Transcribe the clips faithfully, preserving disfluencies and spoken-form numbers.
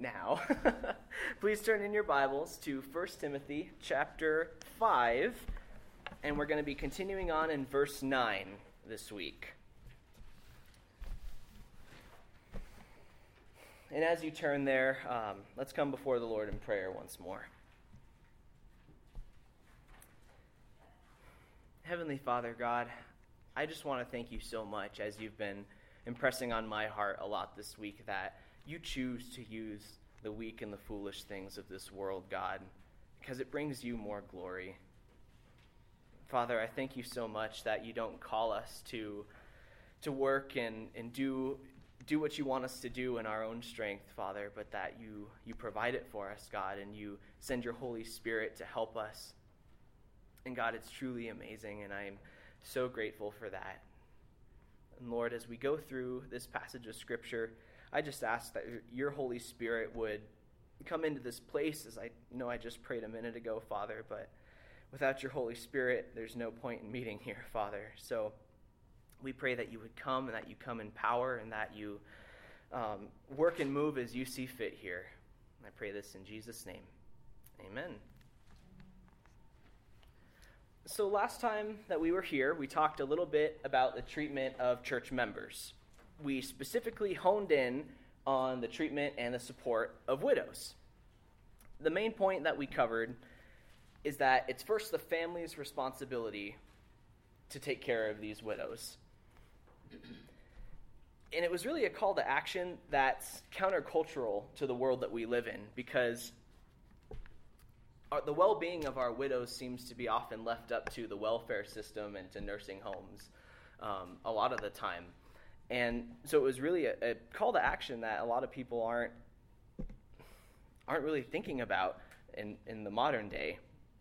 now. Please turn in your Bibles to First Timothy chapter five, and we're going to be continuing on in verse nine this week. And as you turn there, um, let's come before the Lord in prayer once more. Heavenly Father, God, I just want to thank you so much as you've been impressing on my heart a lot this week that you choose to use the weak and the foolish things of this world, God, because it brings you more glory. Father, I thank you so much that you don't call us to to work and, and do do what you want us to do in our own strength, Father, but that you you provide it for us, God, and you send your Holy Spirit to help us. And God, it's truly amazing, and I'm so grateful for that. And Lord, as we go through this passage of Scripture, I just ask that your Holy Spirit would come into this place, as I know I just prayed a minute ago, Father, but without your Holy Spirit, there's no point in meeting here, Father. So we pray that you would come and that you come in power and that you um, work and move as you see fit here. And I pray this in Jesus' name. Amen. So last time that we were here, we talked a little bit about the treatment of church members. We specifically honed in on the treatment and the support of widows. The main point that we covered is that it's first the family's responsibility to take care of these widows. And it was really a call to action that's countercultural to the world that we live in, because our, the well-being of our widows seems to be often left up to the welfare system and to nursing homes um, a lot of the time. And so it was really a, a call to action that a lot of people aren't aren't really thinking about in, in the modern day.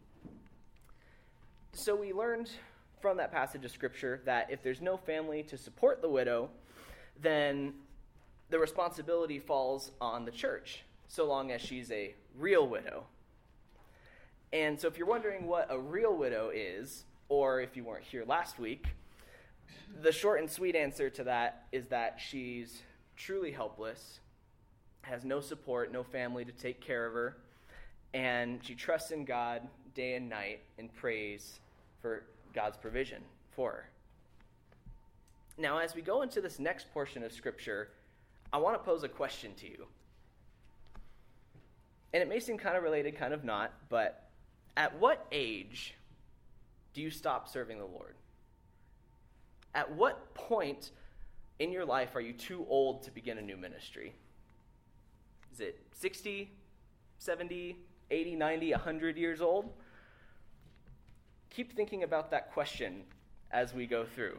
So we learned from that passage of Scripture that if there's no family to support the widow, then the responsibility falls on the church, so long as she's a real widow. And so if you're wondering what a real widow is, or if you weren't here last week, the short and sweet answer to that is that she's truly helpless, has no support, no family to take care of her, and she trusts in God day and night and prays for God's provision for her. Now, as we go into this next portion of Scripture, I want to pose a question to you. And it may seem kind of related, kind of not, but at what age do you stop serving the Lord? At what point in your life are you too old to begin a new ministry? Is it sixty, seventy, eighty, ninety, one hundred years old? Keep thinking about that question as we go through.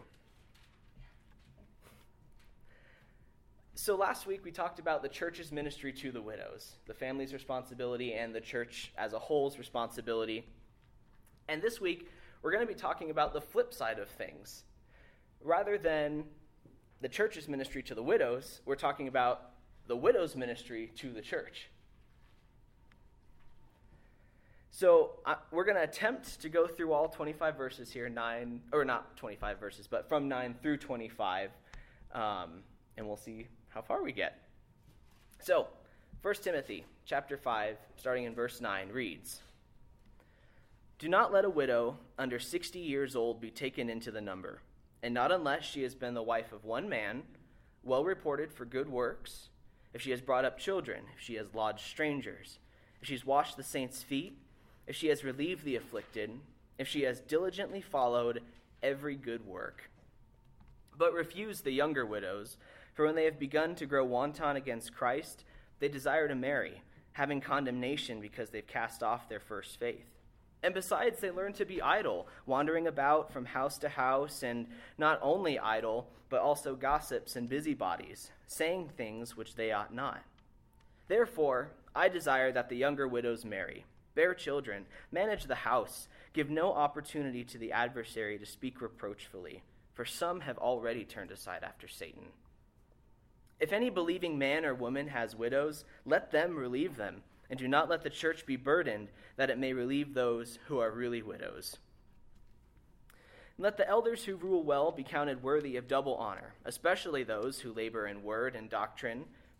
So last week we talked about the church's ministry to the widows, the family's responsibility and the church as a whole's responsibility. And this week we're going to be talking about the flip side of things. Rather than the church's ministry to the widows, we're talking about the widow's ministry to the church. So uh, we're going to attempt to go through all twenty-five verses here, nine, or not twenty-five verses, but from nine through twenty-five, um, and we'll see how far we get. So, First Timothy chapter five, starting in verse nine, reads, "Do not let a widow under sixty years old be taken into the number, and not unless she has been the wife of one man, well reported for good works, if she has brought up children, if she has lodged strangers, if she has washed the saints' feet, if she has relieved the afflicted, if she has diligently followed every good work. But refuse the younger widows, for when they have begun to grow wanton against Christ, they desire to marry, having condemnation because they've cast off their first faith. And besides, they learn to be idle, wandering about from house to house, and not only idle, but also gossips and busybodies, saying things which they ought not. Therefore, I desire that the younger widows marry, bear children, manage the house, give no opportunity to the adversary to speak reproachfully, for some have already turned aside after Satan. If any believing man or woman has widows, let them relieve them, and do not let the church be burdened, that it may relieve those who are really widows. And let the elders who rule well be counted worthy of double honor, especially those who labor in word and doctrine,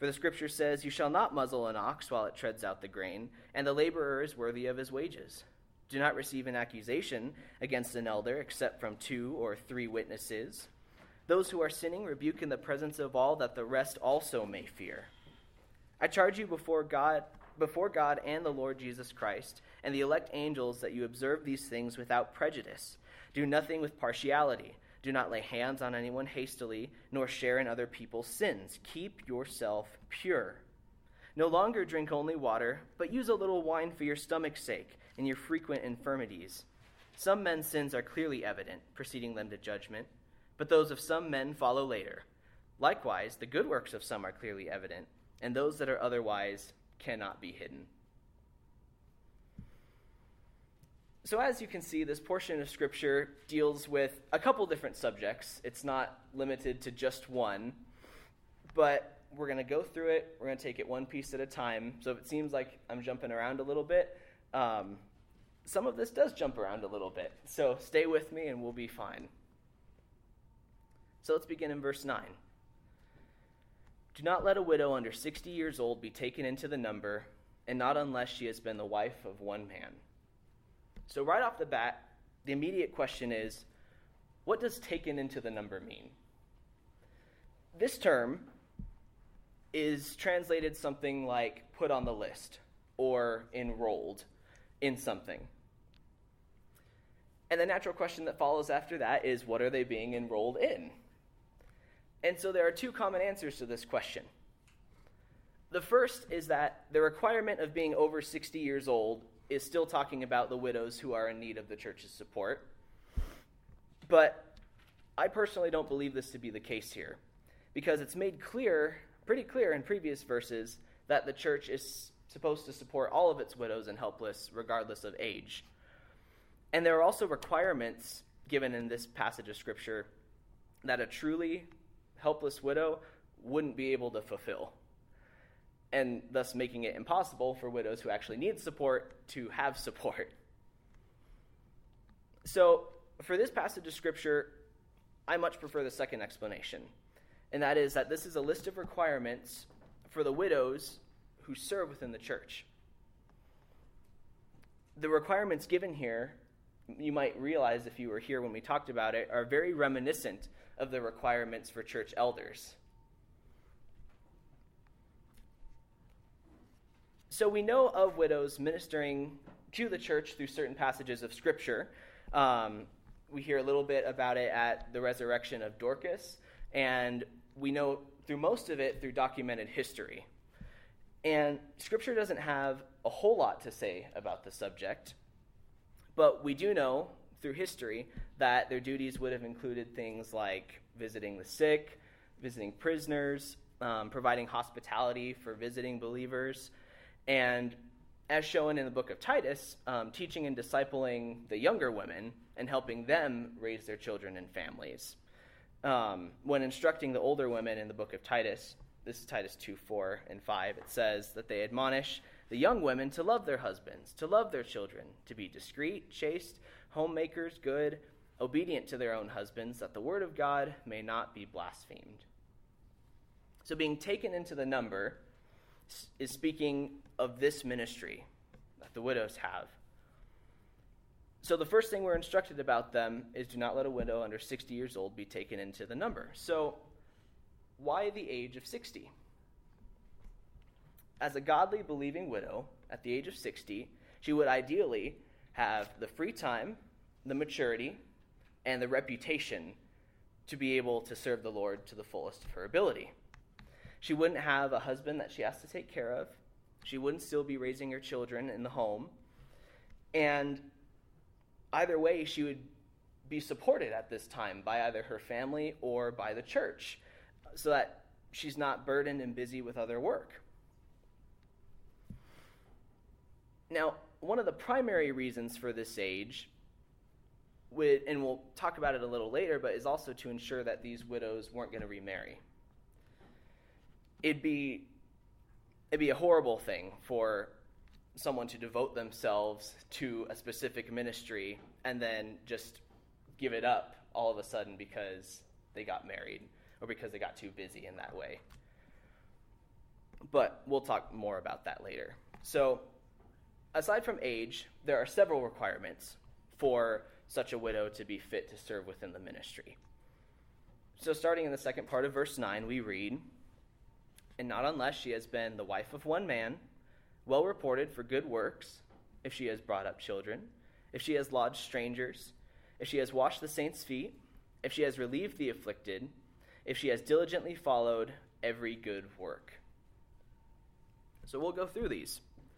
For the scripture says, "You shall not muzzle an ox while it treads out the grain, and the laborer is worthy of his wages. Do not receive an accusation against an elder except from two or three witnesses. Those who are sinning rebuke in the presence of all, that the rest also may fear. I charge you before God, before God and the Lord Jesus Christ, and the elect angels, that you observe these things without prejudice. Do nothing with partiality. Do not lay hands on anyone hastily, nor share in other people's sins. Keep yourself pure. No longer drink only water, but use a little wine for your stomach's sake and your frequent infirmities. Some men's sins are clearly evident, preceding them to judgment, but those of some men follow later. Likewise, the good works of some are clearly evident, and those that are otherwise cannot be hidden." So as you can see, this portion of Scripture deals with a couple different subjects. It's not limited to just one, but we're going to go through it. We're going to take it one piece at a time. So if it seems like I'm jumping around a little bit, um, some of this does jump around a little bit. So stay with me and we'll be fine. So let's begin in verse nine. "Do not let a widow under sixty years old be taken into the number, and not unless she has been the wife of one man." So right off the bat, the immediate question is, what does taken into the number mean? This term is translated something like put on the list or enrolled in something. And the natural question that follows after that is, what are they being enrolled in? And so there are two common answers to this question. The first is that the requirement of being over sixty years old is still talking about the widows who are in need of the church's support. But I personally don't believe this to be the case here, because it's made clear, pretty clear in previous verses, that the church is supposed to support all of its widows and helpless, regardless of age. And there are also requirements given in this passage of Scripture that a truly helpless widow wouldn't be able to fulfill, and thus making it impossible for widows who actually need support to have support. So for this passage of Scripture, I much prefer the second explanation, and that is that this is a list of requirements for the widows who serve within the church. The requirements given here, you might realize if you were here when we talked about it, are very reminiscent of the requirements for church elders. So we know of widows ministering to the church through certain passages of Scripture. Um, we hear a little bit about it at the resurrection of Dorcas, and we know through most of it through documented history. And Scripture doesn't have a whole lot to say about the subject, but we do know through history that their duties would have included things like visiting the sick, visiting prisoners, um, providing hospitality for visiting believers, and as shown in the book of Titus, um, teaching and discipling the younger women and helping them raise their children and families. Um, when instructing the older women in the book of Titus, this is Titus two, four, and five, it says that they admonish the young women to love their husbands, to love their children, to be discreet, chaste, homemakers, good, obedient to their own husbands, that the word of God may not be blasphemed. So being taken into the number is speaking of this ministry that the widows have. So the first thing we're instructed about them is do not let a widow under sixty years old be taken into the number. So why the age of sixty? As a godly, believing widow at the age of sixty, she would ideally have the free time, the maturity, and the reputation to be able to serve the Lord to the fullest of her ability. She wouldn't have a husband that she has to take care of. She wouldn't still be raising her children in the home. And either way, she would be supported at this time by either her family or by the church, so that she's not burdened and busy with other work. Now, one of the primary reasons for this age, would, and we'll talk about it a little later, but is also to ensure that these widows weren't going to remarry. It'd be, it'd be a horrible thing for someone to devote themselves to a specific ministry and then just give it up all of a sudden because they got married or because they got too busy in that way. but we'll talk more about that later. So, aside from age, there are several requirements for such a widow to be fit to serve within the ministry. So starting in the second part of verse nine, we read, "And not unless she has been the wife of one man, well reported for good works, if she has brought up children, if she has lodged strangers, if she has washed the saints' feet, if she has relieved the afflicted, if she has diligently followed every good work." So we'll go through these.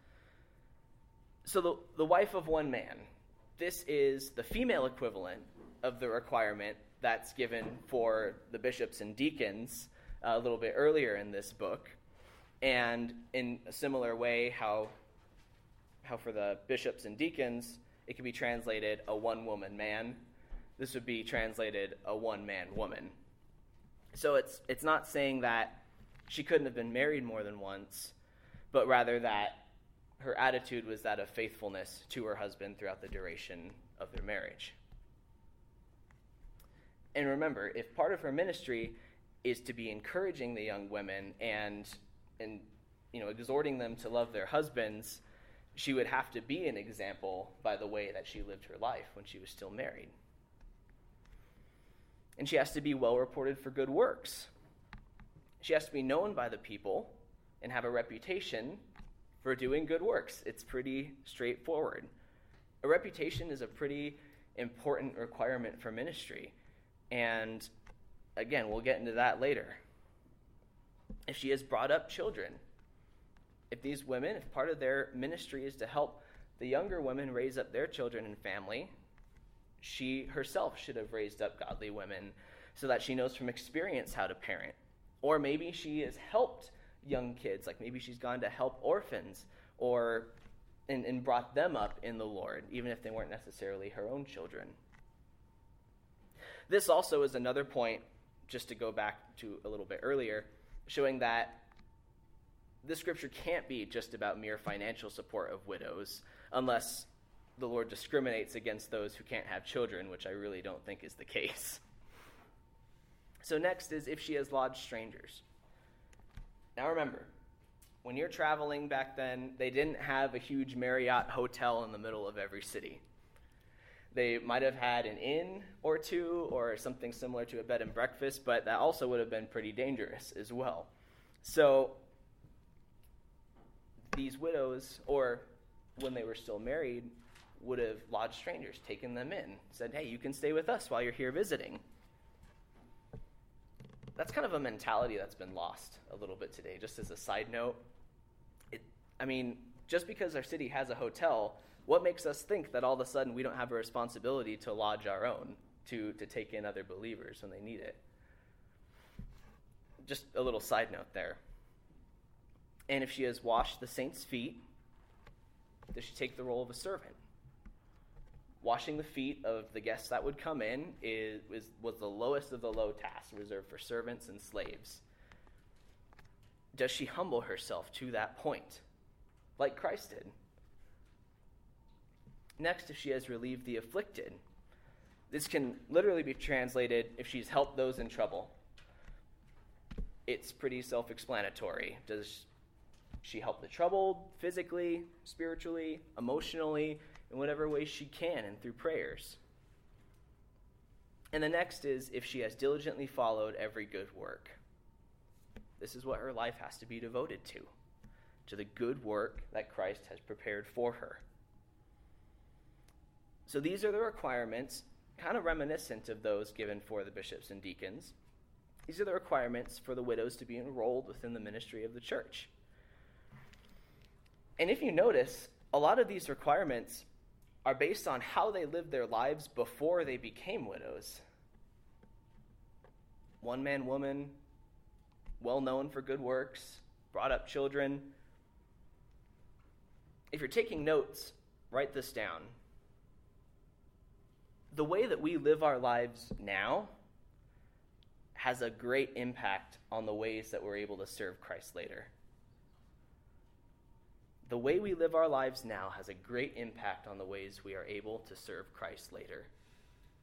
So the, the wife of one man, this is the female equivalent of the requirement that's given for the bishops and deacons uh, a little bit earlier in this book. And in a similar way, how, how for the bishops and deacons, it could be translated a one-woman man. This would be translated a one-man woman. So it's it's not saying that she couldn't have been married more than once, but rather that her attitude was that of faithfulness to her husband throughout the duration of their marriage. And remember, if part of her ministry is to be encouraging the young women and and you know exhorting them to love their husbands, she would have to be an example by the way that she lived her life when she was still married. And she has to be well reported for good works. She has to be known by the people and have a reputation for doing good works. It's pretty straightforward. A reputation is a pretty important requirement for ministry. And again, we'll get into that later. If she has brought up children, if these women, if part of their ministry is to help the younger women raise up their children and family, she herself should have raised up godly women so that she knows from experience how to parent. Or maybe she has helped young kids, like maybe she's gone to help orphans or and, and brought them up in the Lord, even if they weren't necessarily her own children. This also is another point, just to go back to a little bit earlier, showing that this scripture can't be just about mere financial support of widows, unless the Lord discriminates against those who can't have children, which I really don't think is the case. So next is if she has lodged strangers. Now remember, when you're traveling back then, they didn't have a huge Marriott hotel in the middle of every city. They might have had an inn or two or something similar to a bed and breakfast, but that also would have been pretty dangerous as well. So these widows, or when they were still married, would have lodged strangers, taken them in, said, hey, you can stay with us while you're here visiting. That's kind of a mentality that's been lost a little bit today. Just as a side note, it, I mean, just because our city has a hotel, what makes us think that all of a sudden we don't have a responsibility to lodge our own, to, to take in other believers when they need it? Just a little side note there. And if she has washed the saints' feet, does she take the role of a servant? Washing the feet of the guests that would come in is, is was the lowest of the low tasks reserved for servants and slaves. Does she humble herself to that point, like Christ did? Next, if she has relieved the afflicted. This can literally be translated, if she's helped those in trouble. It's pretty self-explanatory. Does she help the troubled physically, spiritually, emotionally, in whatever way she can and through prayers? And the next is if she has diligently followed every good work. This is what her life has to be devoted to, to the good work that Christ has prepared for her. So these are the requirements, kind of reminiscent of those given for the bishops and deacons. These are the requirements for the widows to be enrolled within the ministry of the church. And if you notice, a lot of these requirements are based on how they lived their lives before they became widows. One man, woman, well known for good works, brought up children. If you're taking notes, write this down. The way that we live our lives now has a great impact on the ways that we're able to serve Christ later. The way we live our lives now has a great impact on the ways we are able to serve Christ later.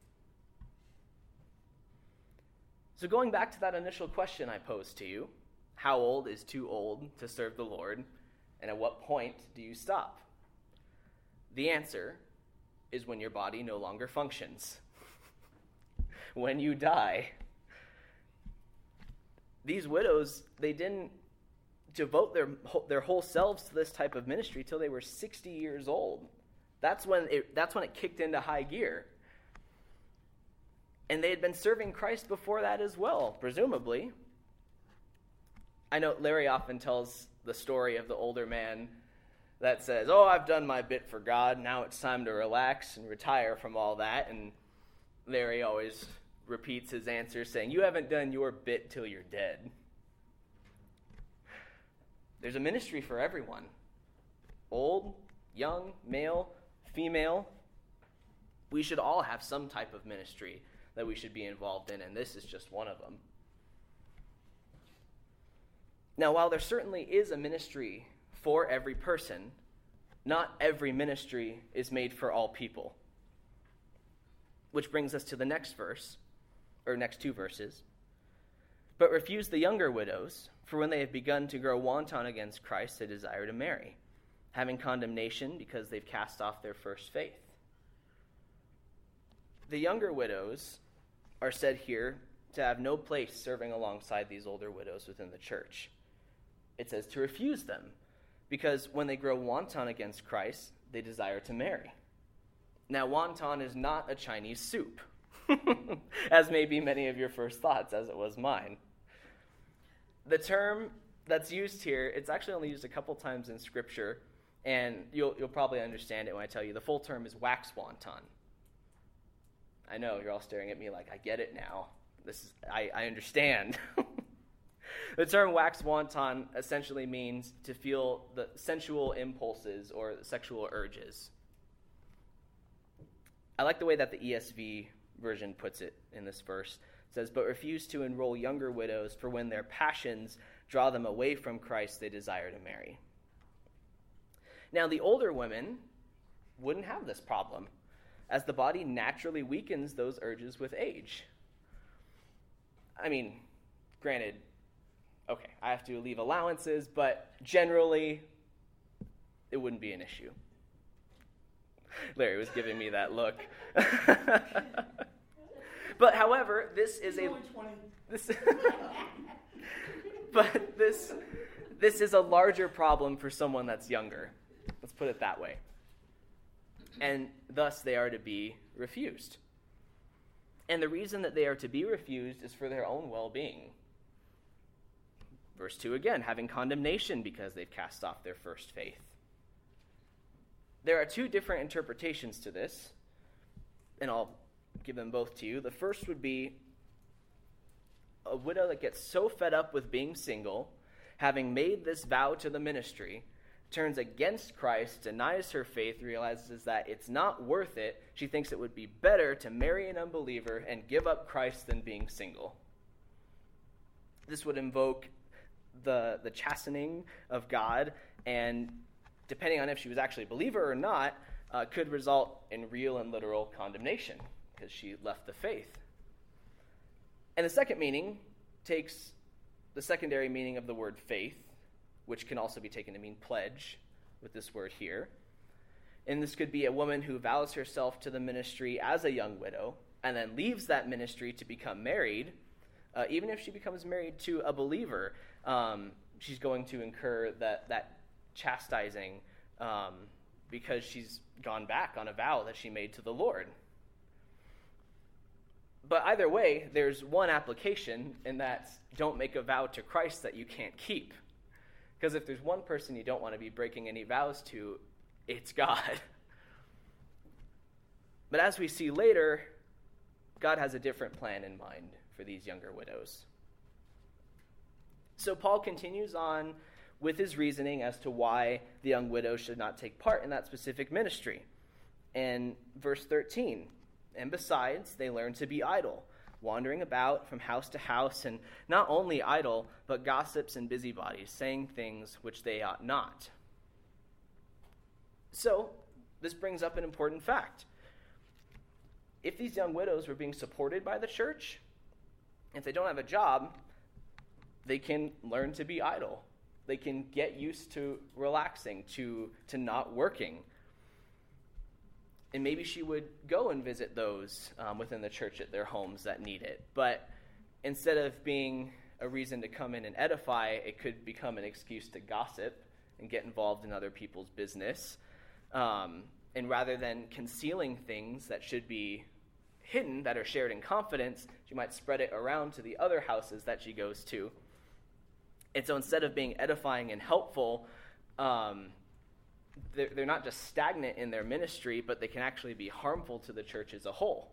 So going back to that initial question I posed to you, How old is too old to serve the Lord? And at what point do you stop? The answer is when your body no longer functions. When you die. These widows, they didn't devote their their whole selves to this type of ministry till they were sixty years old. That's when it that's when it kicked into high gear. And they had been serving Christ before that as well, presumably. I know Larry often tells the story of the older man that says, "Oh, I've done my bit for God, now it's time to relax and retire from all that." And Larry always repeats his answer saying, "You haven't done your bit till you're dead." There's a ministry for everyone. Old, young, male, female. We should all have some type of ministry that we should be involved in, and this is just one of them. Now, while there certainly is a ministry for every person, not every ministry is made for all people. Which brings us to the next verse, or next two verses. But refuse the younger widows, for when they have begun to grow wanton against Christ, they desire to marry, having condemnation because they've cast off their first faith. The younger widows are said here to have no place serving alongside these older widows within the church. It says to refuse them, because when they grow wanton against Christ, they desire to marry. Now, wonton is not a Chinese soup, as may be many of your first thoughts, as it was mine. The term that's used here, it's actually only used a couple times in Scripture, and you'll you'll probably understand it when I tell you. The full term is wax wonton. I know, you're all staring at me like, I get it now. This is I, I understand. The term wax wonton essentially means to feel the sensual impulses or sexual urges. I like the way that the E S V version puts it in this verse. It says, but refuse to enroll younger widows, for when their passions draw them away from Christ, they desire to marry. Now, the older women wouldn't have this problem, as the body naturally weakens those urges with age. I mean, granted, okay, I have to leave allowances, but generally, it wouldn't be an issue. Larry was giving me that look. But however, this is a this but this this is a larger problem for someone that's younger. Let's put it that way. And thus they are to be refused. And the reason that they are to be refused is for their own well-being. Verse two again, having condemnation because they've cast off their first faith. There are two different interpretations to this, and I'll give them both to you. The first would be a widow that gets so fed up with being single, having made this vow to the ministry, turns against Christ, denies her faith, realizes that it's not worth it. She thinks it would be better to marry an unbeliever and give up Christ than being single. This would invoke the, the chastening of God, and depending on if she was actually a believer or not, uh, could result in real and literal condemnation because she left the faith. And the second meaning takes the secondary meaning of the word faith, which can also be taken to mean pledge with this word here. And this could be a woman who vows herself to the ministry as a young widow and then leaves that ministry to become married. Uh, even if she becomes married to a believer, um, she's going to incur that, that chastising um, because she's gone back on a vow that she made to the Lord. But either way, there's one application, and that's don't make a vow to Christ that you can't keep. Because if there's one person you don't want to be breaking any vows to, it's God. But as we see later, God has a different plan in mind for these younger widows. So Paul continues on with his reasoning as to why the young widows should not take part in that specific ministry. In verse thirteen, and besides, they learn to be idle, wandering about from house to house, and not only idle, but gossips and busybodies, saying things which they ought not. So, this brings up an important fact. If these young widows were being supported by the church, if they don't have a job, they can learn to be idle. They can get used to relaxing, to, to not working. And maybe she would go and visit those um, within the church at their homes that need it. But instead of being a reason to come in and edify, it could become an excuse to gossip and get involved in other people's business. Um, and rather than concealing things that should be hidden, that are shared in confidence, she might spread it around to the other houses that she goes to. And so instead of being edifying and helpful, um, they're, they're not just stagnant in their ministry, but they can actually be harmful to the church as a whole.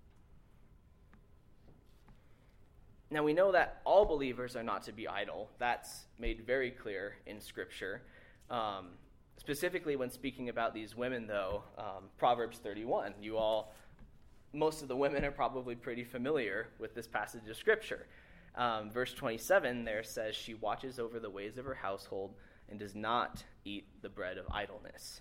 Now, we know that all believers are not to be idle. That's made very clear in Scripture. Um, specifically when speaking about these women, though, um, Proverbs thirty-one. You all, most of the women are probably pretty familiar with this passage of Scripture. Um, verse twenty-seven there says, she watches over the ways of her household and does not eat the bread of idleness.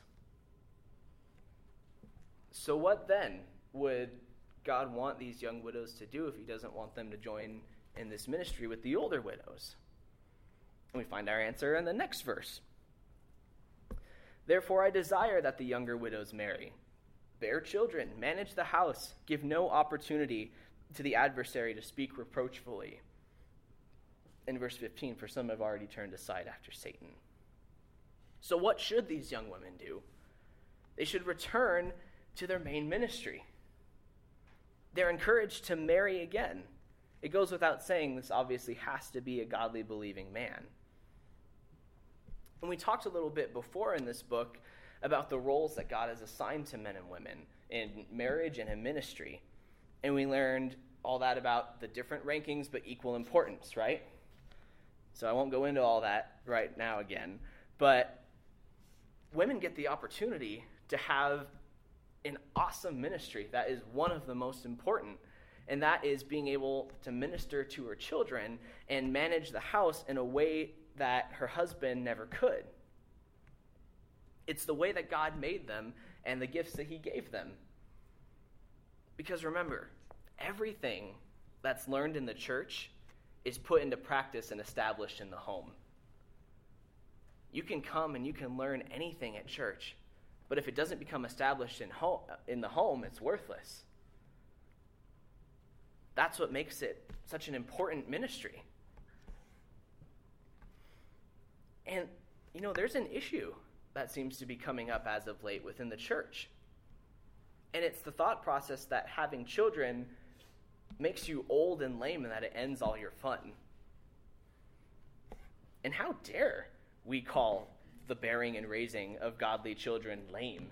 So what then would God want these young widows to do if he doesn't want them to join in this ministry with the older widows? And we find our answer in the next verse. Therefore I desire that the younger widows marry, bear children, manage the house, give no opportunity to the adversary to speak reproachfully. In verse fifteen, for some have already turned aside after Satan. So what should these young women do? They should return to their main ministry. They're encouraged to marry again. It goes without saying this obviously has to be a godly believing man. And we talked a little bit before in this book about the roles that God has assigned to men and women in marriage and in ministry. And we learned all that about the different rankings but equal importance, right? So I won't go into all that right now again. But women get the opportunity to have an awesome ministry that is one of the most important. And that is being able to minister to her children and manage the house in a way that her husband never could. It's the way that God made them and the gifts that he gave them. Because remember, everything that's learned in the church is put into practice and established in the home. You can come and you can learn anything at church, but if it doesn't become established in home, in the home, it's worthless. That's what makes it such an important ministry. And, you know, there's an issue that seems to be coming up as of late within the church. And it's the thought process that having children makes you old and lame and that it ends all your fun. And how dare we call the bearing and raising of godly children lame?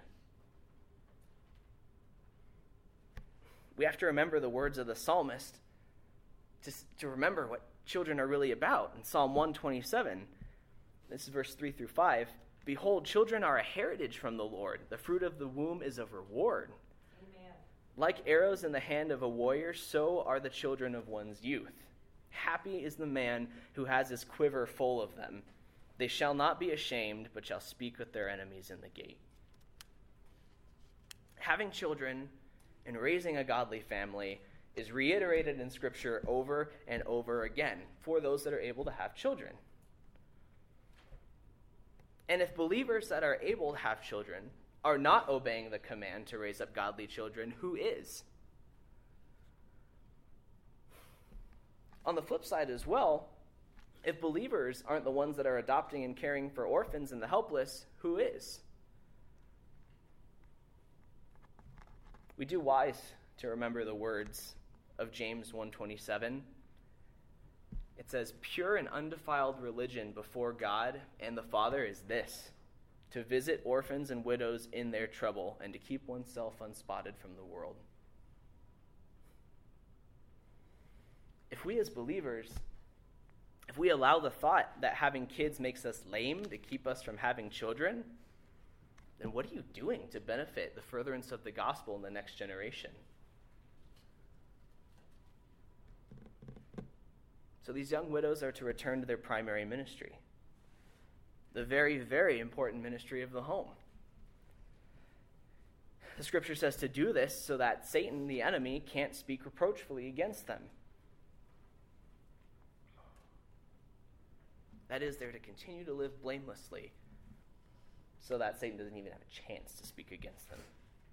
We have to remember the words of the psalmist to, to remember what children are really about. In Psalm one twenty-seven, this is verse three through five, behold, children are a heritage from the Lord. The fruit of the womb is a reward. Amen. Like arrows in the hand of a warrior, so are the children of one's youth. Happy is the man who has his quiver full of them. They shall not be ashamed, but shall speak with their enemies in the gate. Having children and raising a godly family is reiterated in Scripture over and over again for those that are able to have children. And if believers that are able to have children are not obeying the command to raise up godly children, who is? On the flip side as well, if believers aren't the ones that are adopting and caring for orphans and the helpless, who is? We do wise to remember the words of James one twenty-seven. It says, pure and undefiled religion before God and the Father is this, to visit orphans and widows in their trouble and to keep oneself unspotted from the world. If we as believers, if we allow the thought that having kids makes us lame to keep us from having children, then what are you doing to benefit the furtherance of the gospel in the next generation? So these young widows are to return to their primary ministry, the very, very important ministry of the home. The Scripture says to do this so that Satan, the enemy, can't speak reproachfully against them. That is, they're to continue to live blamelessly so that Satan doesn't even have a chance to speak against them.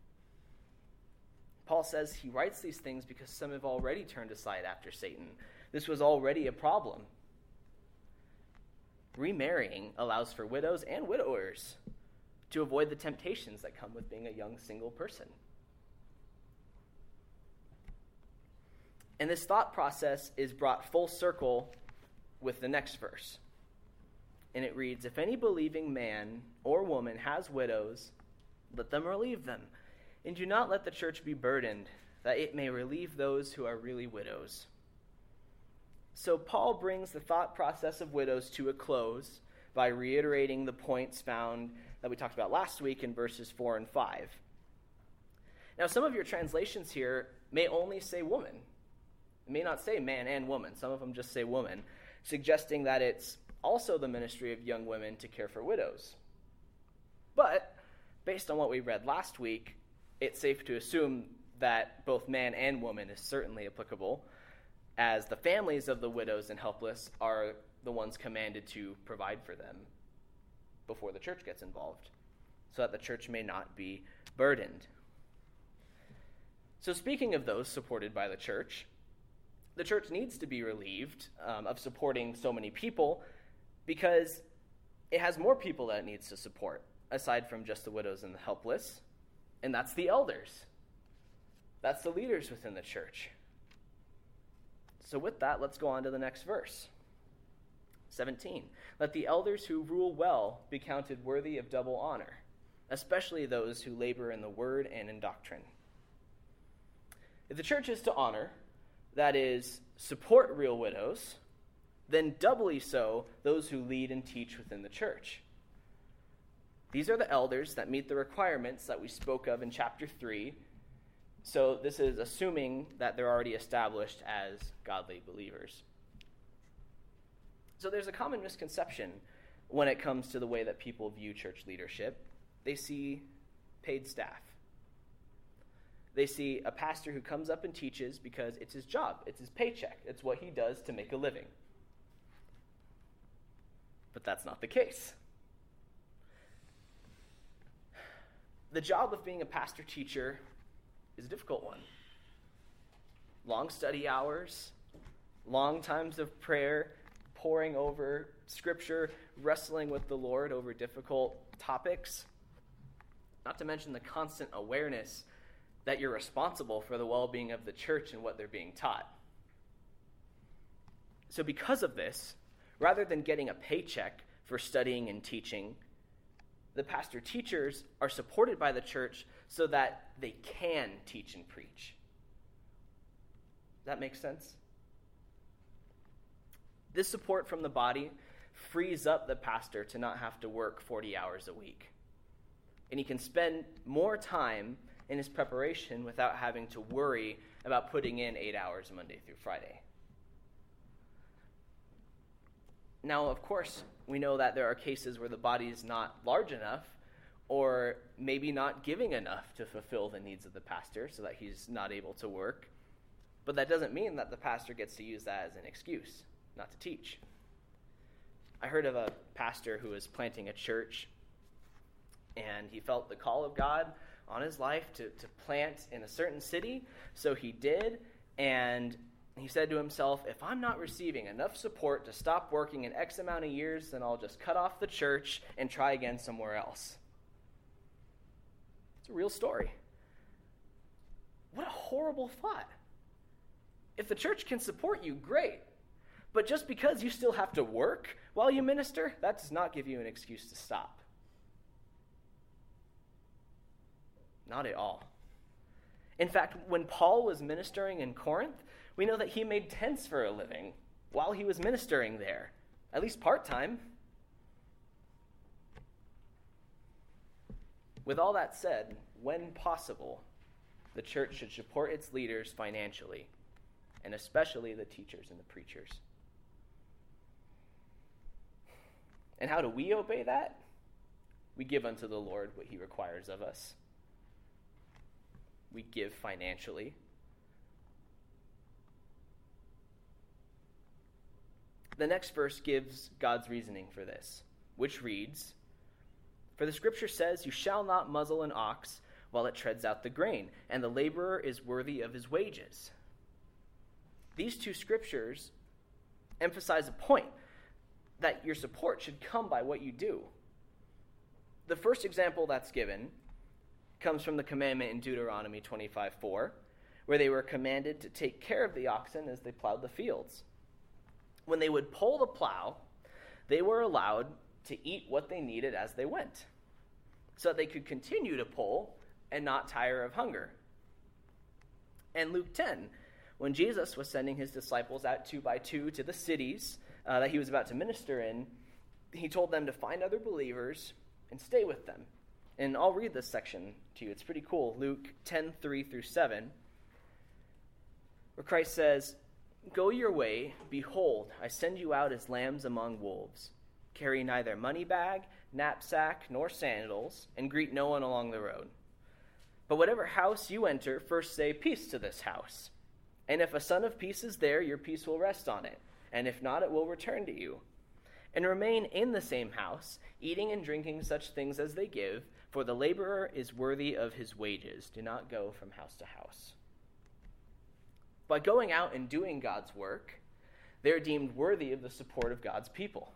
Paul says he writes these things because some have already turned aside after Satan. This was already a problem. Remarrying allows for widows and widowers to avoid the temptations that come with being a young single person. And this thought process is brought full circle with the next verse. And it reads, "If any believing man or woman has widows, let them relieve them. And do not let the church be burdened, that it may relieve those who are really widows." So Paul brings the thought process of widows to a close by reiterating the points found that we talked about last week in verses four and five. Now, some of your translations here may only say woman. It may not say man and woman. Some of them just say woman, suggesting that it's also the ministry of young women to care for widows. But based on what we read last week, it's safe to assume that both man and woman is certainly applicable, as the families of the widows and helpless are the ones commanded to provide for them before the church gets involved, so that the church may not be burdened. So speaking of those supported by the church, the church needs to be relieved um, of supporting so many people because it has more people that it needs to support, aside from just the widows and the helpless, and that's the elders. That's the leaders within the church. So with that, let's go on to the next verse. seventeen. "Let the elders who rule well be counted worthy of double honor, especially those who labor in the word and in doctrine." If the church is to honor, that is, support real widows, then doubly so those who lead and teach within the church. These are the elders that meet the requirements that we spoke of in chapter three. So this is assuming that they're already established as godly believers. So there's a common misconception when it comes to the way that people view church leadership. They see paid staff. They see a pastor who comes up and teaches because it's his job, it's his paycheck, it's what he does to make a living. But that's not the case. The job of being a pastor-teacher is a difficult one. Long study hours, long times of prayer, poring over scripture, wrestling with the Lord over difficult topics, not to mention the constant awareness that you're responsible for the well-being of the church and what they're being taught. So because of this, rather than getting a paycheck for studying and teaching, the pastor-teachers are supported by the church so that they can teach and preach. Does that make sense? This support from the body frees up the pastor to not have to work forty hours a week. And he can spend more time in his preparation without having to worry about putting in eight hours Monday through Friday. Now, of course, we know that there are cases where the body is not large enough or maybe not giving enough to fulfill the needs of the pastor so that he's not able to work. But that doesn't mean that the pastor gets to use that as an excuse not to teach. I heard of a pastor who was planting a church, and he felt the call of God on his life to, to plant in a certain city, so he did, and he said to himself, if I'm not receiving enough support to stop working in X amount of years, then I'll just cut off the church and try again somewhere else. It's a real story. What a horrible thought. If the church can support you, great. But just because you still have to work while you minister, that does not give you an excuse to stop. Not at all. In fact, when Paul was ministering in Corinth, we know that he made tents for a living while he was ministering there, at least part-time. With all that said, when possible, the church should support its leaders financially, and especially the teachers and the preachers. And how do we obey that? We give unto the Lord what he requires of us. We give financially. The next verse gives God's reasoning for this, which reads, "For the scripture says, 'You shall not muzzle an ox while it treads out the grain, and the laborer is worthy of his wages.'" These two scriptures emphasize a point that your support should come by what you do. The first example that's given comes from the commandment in Deuteronomy twenty-five four, where they were commanded to take care of the oxen as they plowed the fields. When they would pull the plow, they were allowed to eat what they needed as they went, so that they could continue to pull and not tire of hunger. And Luke ten, when Jesus was sending his disciples out two by two to the cities uh, that he was about to minister in, he told them to find other believers and stay with them. And I'll read this section to you. It's pretty cool. Luke ten three through seven, where Christ says, "Go your way. Behold, I send you out as lambs among wolves. Carry neither money bag, knapsack, nor sandals, and greet no one along the road. But whatever house you enter, first say, 'Peace to this house.' And if a son of peace is there, your peace will rest on it. And if not, it will return to you. And remain in the same house, eating and drinking such things as they give, for the laborer is worthy of his wages. Do not go from house to house." By going out and doing God's work, they're deemed worthy of the support of God's people.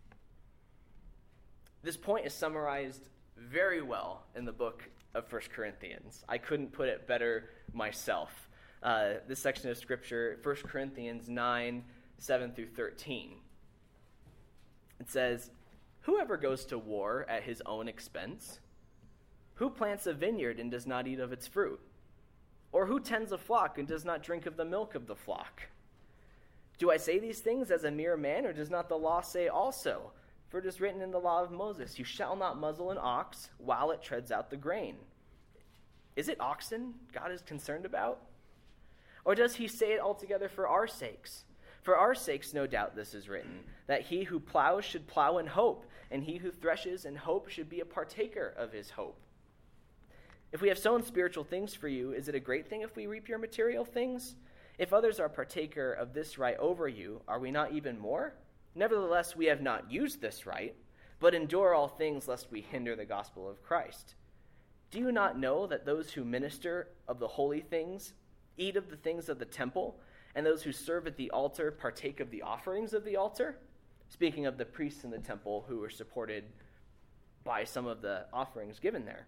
This point is summarized very well in the book of First Corinthians. I couldn't put it better myself. Uh, this section of Scripture, First Corinthians nine, seven through thirteen. It says, "Whoever goes to war at his own expense? Who plants a vineyard and does not eat of its fruit? Or who tends a flock and does not drink of the milk of the flock? Do I say these things as a mere man, or does not the law say also? For it is written in the law of Moses, 'You shall not muzzle an ox while it treads out the grain.' Is it oxen God is concerned about? Or does he say it altogether for our sakes? For our sakes, no doubt, this is written, that he who plows should plow in hope, and he who threshes in hope should be a partaker of his hope. If we have sown spiritual things for you, is it a great thing if we reap your material things? If others are partaker of this right over you, are we not even more? Nevertheless, we have not used this right, but endure all things lest we hinder the gospel of Christ. Do you not know that those who minister of the holy things eat of the things of the temple, and those who serve at the altar partake of the offerings of the altar?" Speaking of the priests in the temple who were supported by some of the offerings given there.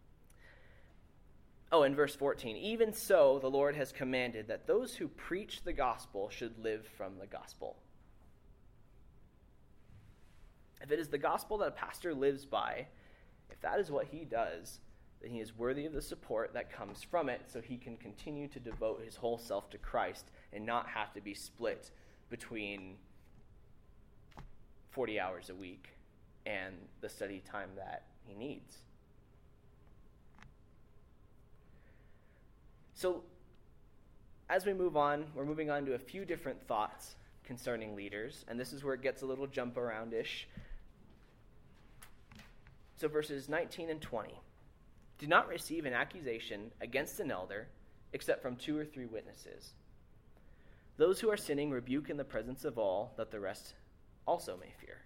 Oh, in verse fourteen, "Even so, the Lord has commanded that those who preach the gospel should live from the gospel." If it is the gospel that a pastor lives by, if that is what he does, then he is worthy of the support that comes from it, so he can continue to devote his whole self to Christ and not have to be split between forty hours a week and the study time that he needs. So, as we move on, we're moving on to a few different thoughts concerning leaders, and this is where it gets a little jump around-ish. So verses nineteen and twenty. "Do not receive an accusation against an elder except from two or three witnesses. Those who are sinning rebuke in the presence of all, that the rest also may fear."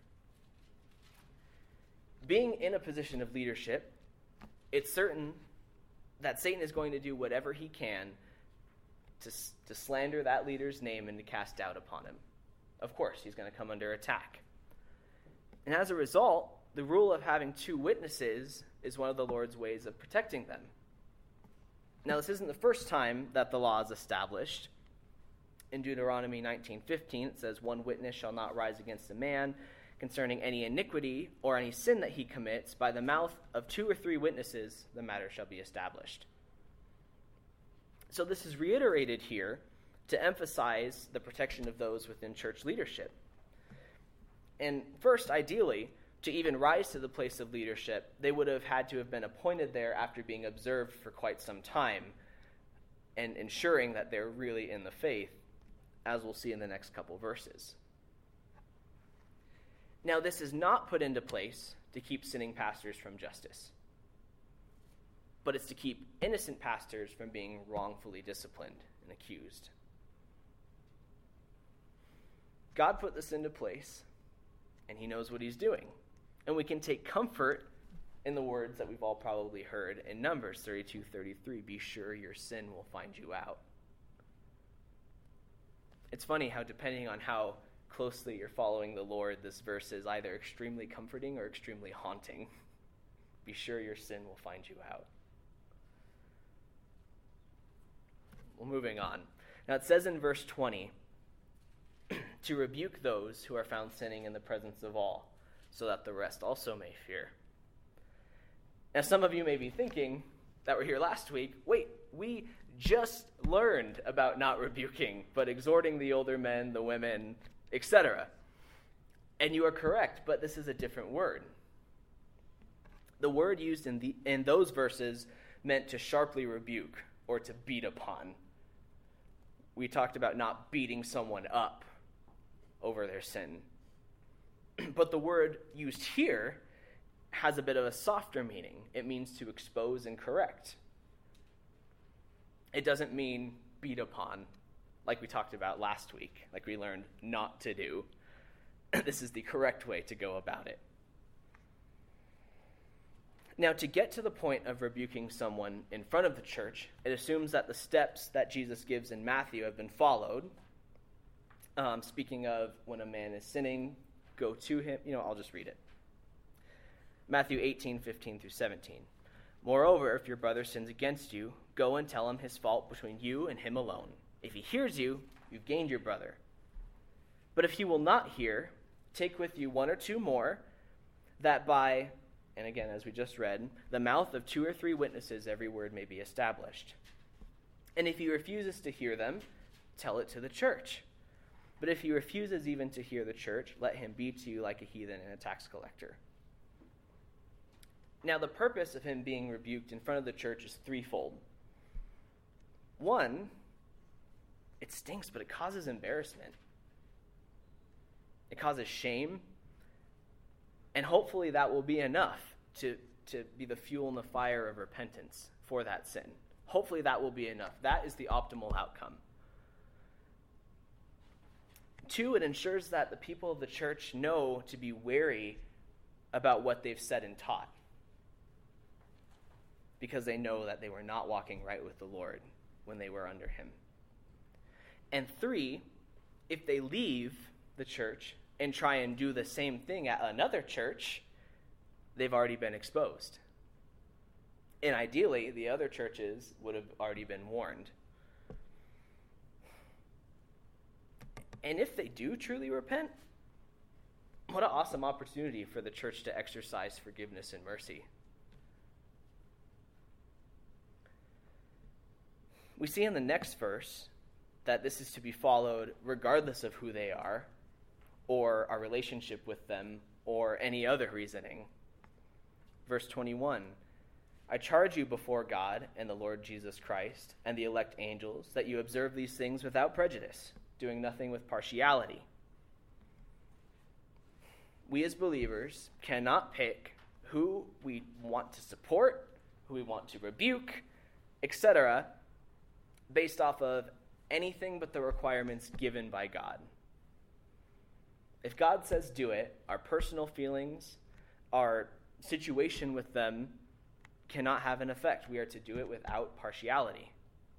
Being in a position of leadership, it's certain that Satan is going to do whatever he can to, to slander that leader's name and to cast doubt upon him. Of course, he's going to come under attack. And as a result, the rule of having two witnesses is one of the Lord's ways of protecting them. Now, this isn't the first time that the law is established. In Deuteronomy nineteen fifteen, it says, "One witness shall not rise against a man concerning any iniquity or any sin that he commits. By the mouth of two or three witnesses, the matter shall be established." So this is reiterated here to emphasize the protection of those within church leadership. And first, ideally, to even rise to the place of leadership, they would have had to have been appointed there after being observed for quite some time and ensuring that they're really in the faith, as we'll see in the next couple verses. Now, this is not put into place to keep sinning pastors from justice, but it's to keep innocent pastors from being wrongfully disciplined and accused. God put this into place, and he knows what he's doing. And we can take comfort in the words that we've all probably heard in Numbers thirty-two thirty-three, be sure your sin will find you out. It's funny how depending on how closely you're following the Lord, this verse is either extremely comforting or extremely haunting. Be sure your sin will find you out. Well, moving on. Now it says in verse twenty, to rebuke those who are found sinning in the presence of all, so that the rest also may fear. Now some of you may be thinking that were here last week, wait, we just learned about not rebuking, but exhorting the older men, the women, et cetera. And you are correct, but this is a different word. The word used in the in those verses meant to sharply rebuke or to beat upon. We talked about not beating someone up over their sin. But the word used here has a bit of a softer meaning. It means to expose and correct. It doesn't mean beat upon, like we talked about last week, like we learned not to do. This is the correct way to go about it. Now, to get to the point of rebuking someone in front of the church, it assumes that the steps that Jesus gives in Matthew have been followed. Um, speaking of when a man is sinning, go to him. You know, I'll just read it. Matthew eighteen, fifteen through seventeen. Moreover, if your brother sins against you, go and tell him his fault between you and him alone. If he hears you, you've gained your brother. But if he will not hear, take with you one or two more, that by, and again, as we just read, the mouth of two or three witnesses every word may be established. And if he refuses to hear them, tell it to the church. But if he refuses even to hear the church, let him be to you like a heathen and a tax collector. Now, the purpose of him being rebuked in front of the church is threefold. One, it stinks, but it causes embarrassment. It causes shame. And hopefully that will be enough to, to be the fuel and the fire of repentance for that sin. Hopefully that will be enough. That is the optimal outcome. Two, it ensures that the people of the church know to be wary about what they've said and taught, because they know that they were not walking right with the Lord when they were under him. And three, if they leave the church and try and do the same thing at another church, they've already been exposed. And ideally, the other churches would have already been warned. And if they do truly repent, what an awesome opportunity for the church to exercise forgiveness and mercy. We see in the next verse that this is to be followed regardless of who they are, or our relationship with them, or any other reasoning. Verse twenty-one, I charge you before God and the Lord Jesus Christ and the elect angels that you observe these things without prejudice, doing nothing with partiality. We as believers cannot pick who we want to support, who we want to rebuke, et cetera, based off of anything but the requirements given by God. If God says do it, our personal feelings, our situation with them cannot have an effect. We are to do it without partiality.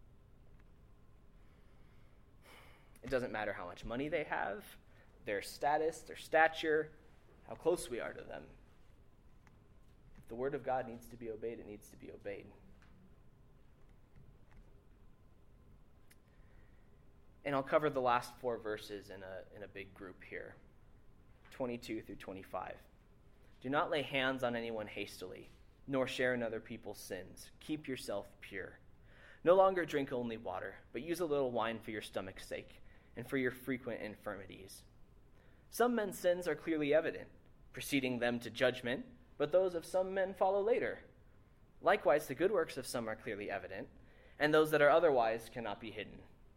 It doesn't matter how much money they have, their status, their stature, how close we are to them. If the word of God needs to be obeyed, it needs to be obeyed. And I'll cover the last four verses in a in a big group here, twenty-two through twenty-five. Do not lay hands on anyone hastily, nor share in other people's sins. Keep yourself pure. No longer drink only water, but use a little wine for your stomach's sake, and for your frequent infirmities. Some men's sins are clearly evident, preceding them to judgment, but those of some men follow later. Likewise, the good works of some are clearly evident, and those that are otherwise cannot be hidden.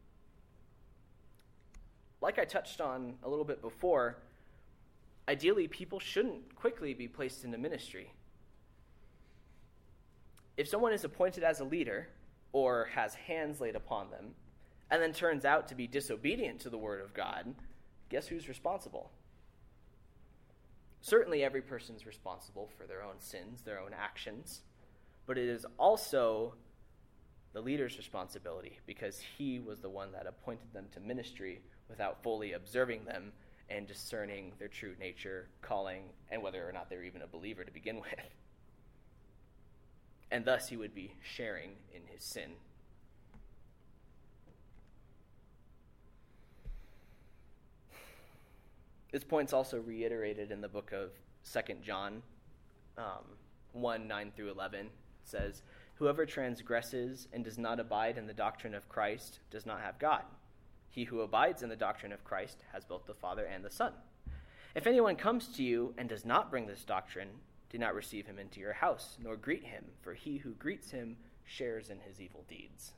Like I touched on a little bit before, ideally people shouldn't quickly be placed into ministry. If someone is appointed as a leader or has hands laid upon them, and then turns out to be disobedient to the word of God, guess who's responsible? Certainly every person's responsible for their own sins, their own actions, but it is also the leader's responsibility because he was the one that appointed them to ministry without fully observing them and discerning their true nature, calling, and whether or not they were even a believer to begin with. And thus he would be sharing in his sin. This point's also reiterated in the book of Second John um, one, nine through eleven. It says, "Whoever transgresses and does not abide in the doctrine of Christ does not have God. He who abides in the doctrine of Christ has both the Father and the Son. If anyone comes to you and does not bring this doctrine, do not receive him into your house, nor greet him, for he who greets him shares in his evil deeds."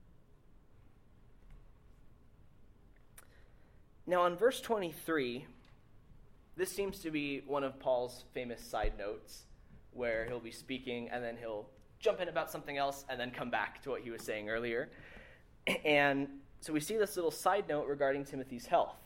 Now in verse twenty-three, this seems to be one of Paul's famous side notes, where he'll be speaking and then he'll jump in about something else and then come back to what he was saying earlier. And so we see this little side note regarding Timothy's health.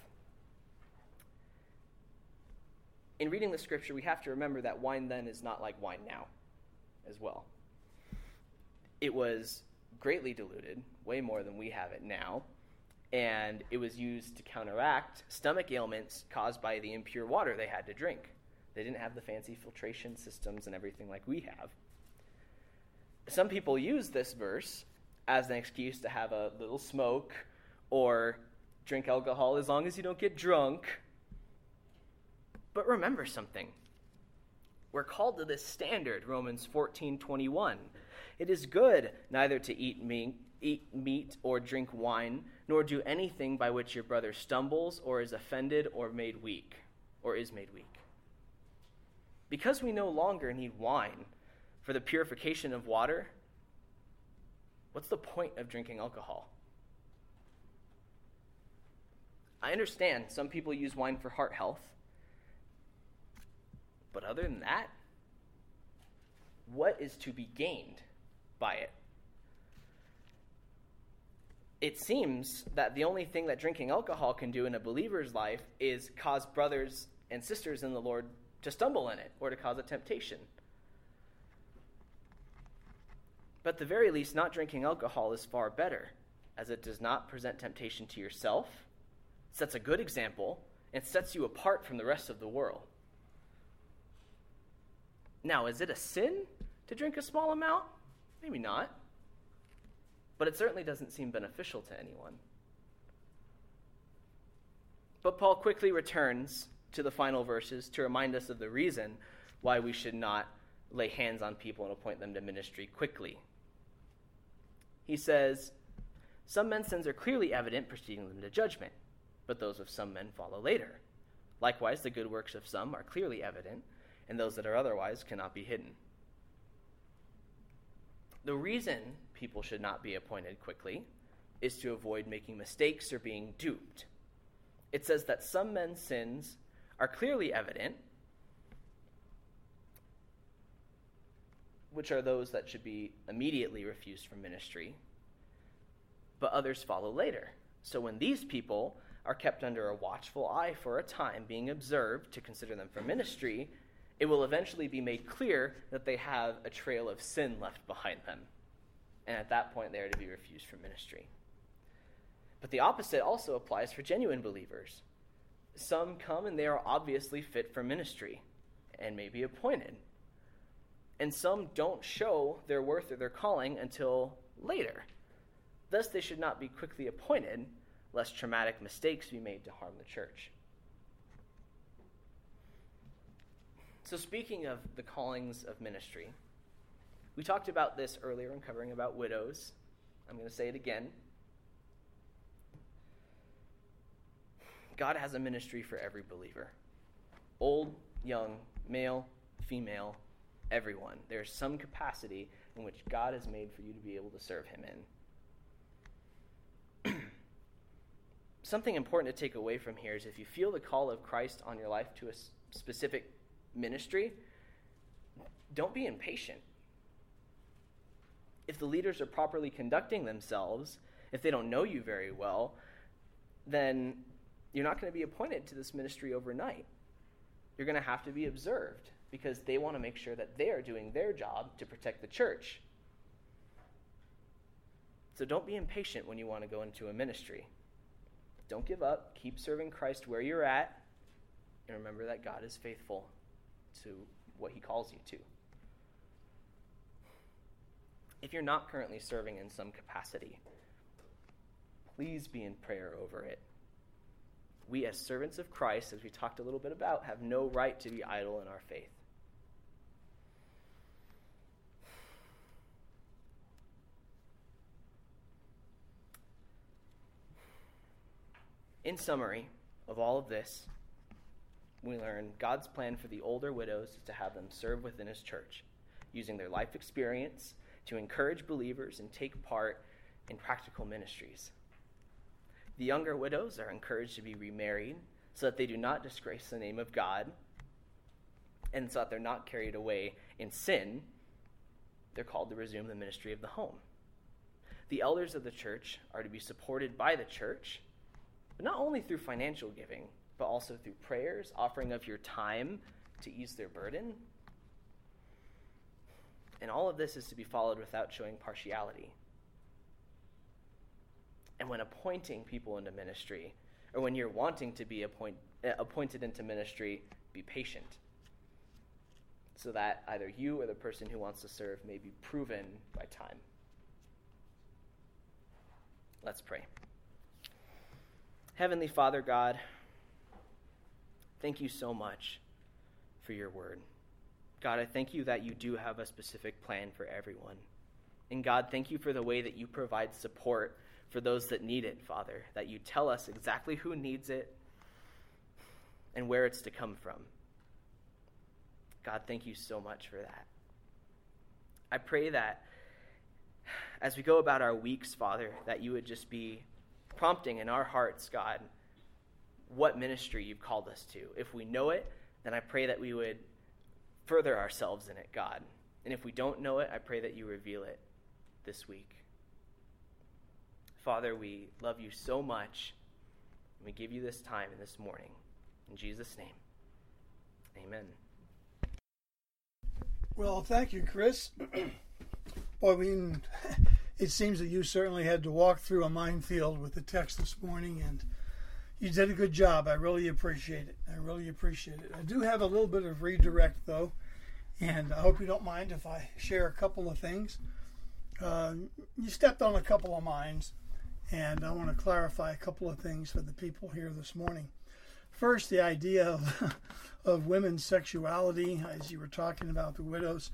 In reading the scripture, we have to remember that wine then is not like wine now as well. It was greatly diluted, way more than we have it now, and it was used to counteract stomach ailments caused by the impure water they had to drink. They didn't have the fancy filtration systems and everything like we have. Some people use this verse as an excuse to have a little smoke or drink alcohol as long as you don't get drunk. But remember something. We're called to this standard, Romans fourteen twenty-one. It is good neither to eat meat, eat meat or drink wine, nor do anything by which your brother stumbles or is offended or made weak, or is made weak. Because we no longer need wine for the purification of water, what's the point of drinking alcohol? I understand some people use wine for heart health, but other than that, what is to be gained by it? It seems that the only thing that drinking alcohol can do in a believer's life is cause brothers and sisters in the Lord to stumble in it or to cause a temptation. But at the very least, not drinking alcohol is far better, as it does not present temptation to yourself, sets a good example, and sets you apart from the rest of the world. Now, is it a sin to drink a small amount? Maybe not. But it certainly doesn't seem beneficial to anyone. But Paul quickly returns to the final verses to remind us of the reason why we should not lay hands on people and appoint them to ministry quickly. He says, "Some men's sins are clearly evident, preceding them to judgment, but those of some men follow later. Likewise, the good works of some are clearly evident, and those that are otherwise cannot be hidden." The reason people should not be appointed quickly is to avoid making mistakes or being duped. It says that some men's sins are clearly evident, which are those that should be immediately refused from ministry, but others follow later. So when these people are kept under a watchful eye for a time, being observed to consider them for ministry, it will eventually be made clear that they have a trail of sin left behind them. And at that point, they are to be refused from ministry. But the opposite also applies for genuine believers. Some come and they are obviously fit for ministry and may be appointed. And some don't show their worth or their calling until later. Thus, they should not be quickly appointed, lest traumatic mistakes be made to harm the church. So speaking of the callings of ministry, we talked about this earlier in covering about widows. I'm going to say it again. God has a ministry for every believer. Old, young, male, female, everyone. There's some capacity in which God has made for you to be able to serve him in. Something important to take away from here is if you feel the call of Christ on your life to a specific ministry, don't be impatient. If the leaders are properly conducting themselves, if they don't know you very well, then you're not going to be appointed to this ministry overnight. You're going to have to be observed because they want to make sure that they are doing their job to protect the church. So don't be impatient when you want to go into a ministry. Don't give up. Keep serving Christ where you're at. And remember that God is faithful to what he calls you to. If you're not currently serving in some capacity, please be in prayer over it. We as servants of Christ, as we talked a little bit about, have no right to be idle in our faith. In summary of all of this, we learn God's plan for the older widows is to have them serve within his church, using their life experience to encourage believers and take part in practical ministries. The younger widows are encouraged to be remarried so that they do not disgrace the name of God and so that they're not carried away in sin. They're called to resume the ministry of the home. The elders of the church are to be supported by the church, but not only through financial giving, but also through prayers, offering of your time to ease their burden. And all of this is to be followed without showing partiality. And when appointing people into ministry, or when you're wanting to be appoint, uh, appointed into ministry, be patient, so that either you or the person who wants to serve may be proven by time. Let's pray. Heavenly Father God, thank you so much for your word. God, I thank you that you do have a specific plan for everyone. And God, thank you for the way that you provide support for those that need it, Father, that you tell us exactly who needs it and where it's to come from. God, thank you so much for that. I pray that as we go about our weeks, Father, that you would just be prompting in our hearts, God, what ministry you've called us to. If we know it, then I pray that we would further ourselves in it, God. And if we don't know it, I pray that you reveal it this week. Father, we love you so much, and we give you this time and this morning. In Jesus' name, amen. Well, thank you, Chris. Well, I mean, it seems that you certainly had to walk through a minefield with the text this morning, and you did a good job. I really appreciate it. I really appreciate it. I do have a little bit of redirect, though, and I hope you don't mind if I share a couple of things. Uh, you stepped on a couple of mines, and I want to clarify a couple of things for the people here this morning. First, the idea of, of women's sexuality, as you were talking about the widows.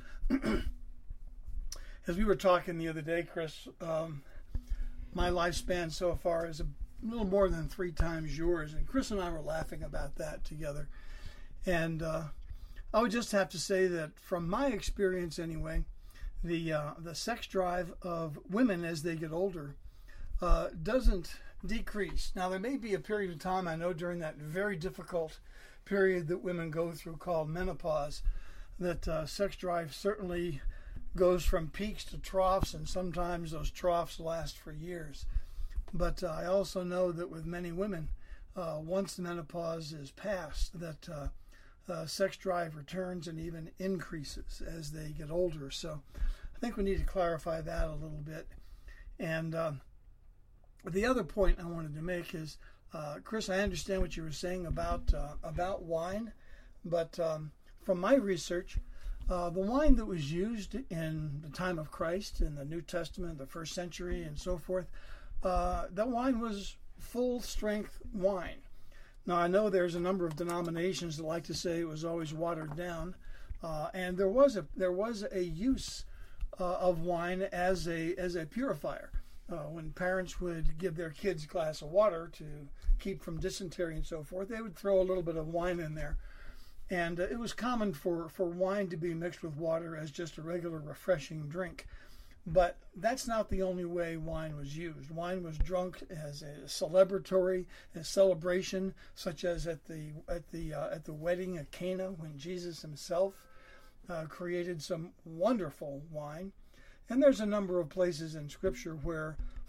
As we were talking the other day, Chris, um, my lifespan so far is a little more than three times yours, and Chris and I were laughing about that together. And uh, I would just have to say that from my experience anyway, the uh, the sex drive of women as they get older uh, doesn't decrease. Now, there may be a period of time, I know during that very difficult period that women go through called menopause, that uh, sex drive certainly goes from peaks to troughs, and sometimes those troughs last for years. But uh, I also know that with many women, uh, once the menopause is past, that uh, uh, sex drive returns and even increases as they get older. So I think we need to clarify that a little bit. And uh, the other point I wanted to make is, uh, Chris, I understand what you were saying about uh, about wine, but um, from my research, Uh, the wine that was used in the time of Christ, in the New Testament, the first century, and so forth, uh, that wine was full-strength wine. Now, I know there's a number of denominations that like to say it was always watered down, uh, and there was a there was a use uh, of wine as a as a purifier. Uh, when parents would give their kids a glass of water to keep from dysentery and so forth, they would throw a little bit of wine in there. And uh, it was common for, for wine to be mixed with water as just a regular refreshing drink. But that's not the only way wine was used. Wine was drunk as a celebratory, a celebration, such as at the at the uh, at the wedding at Cana, when Jesus himself uh, created some wonderful wine. And there's a number of places in Scripture where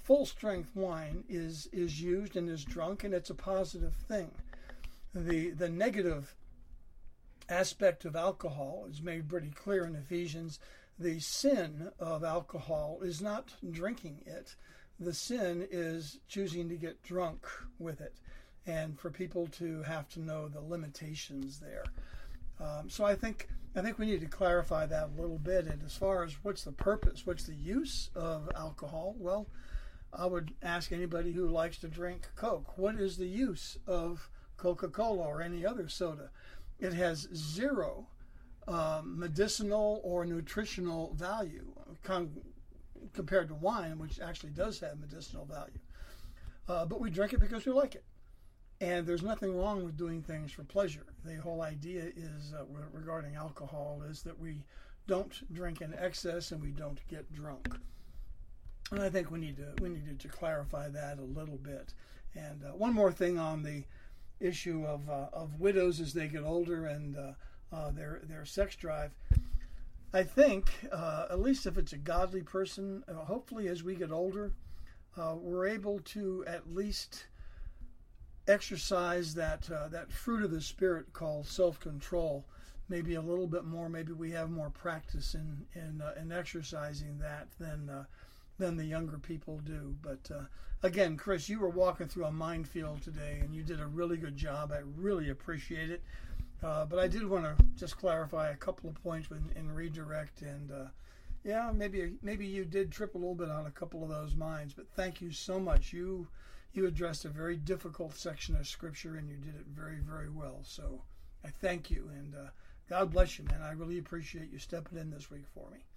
full strength wine is is used and is drunk, and it's a positive thing. The the negative aspect of alcohol is made pretty clear in Ephesians. The sin of alcohol is not drinking it. The sin is choosing to get drunk with it, and for people to have to know the limitations there. Um, so I think I think we need to clarify that a little bit. And as far as what's the purpose, what's the use of alcohol? Well, I would ask anybody who likes to drink Coke, what is the use of Coca-Cola or any other soda? It has zero um, medicinal or nutritional value con- compared to wine, which actually does have medicinal value. Uh, but we drink it because we like it. And there's nothing wrong with doing things for pleasure. The whole idea is uh, regarding alcohol is that we don't drink in excess and we don't get drunk. And I think we need to we needed to clarify that a little bit. And uh, one more thing on the issue of uh, of widows as they get older and uh, uh, their their sex drive. I think uh, at least if it's a godly person, uh, hopefully as we get older, uh, we're able to at least exercise that uh, that fruit of the Spirit called self-control, maybe a little bit more. Maybe we have more practice in in, uh, in exercising that than uh, than the younger people do. But uh, again, Chris, you were walking through a minefield today, and you did a really good job. I really appreciate it. Uh, but I did want to just clarify a couple of points in, in redirect, and uh, yeah, maybe maybe you did trip a little bit on a couple of those mines. But thank you so much. You You addressed a very difficult section of Scripture, and you did it very, very well. So I thank you, and uh, God bless you, man. I really appreciate you stepping in this week for me.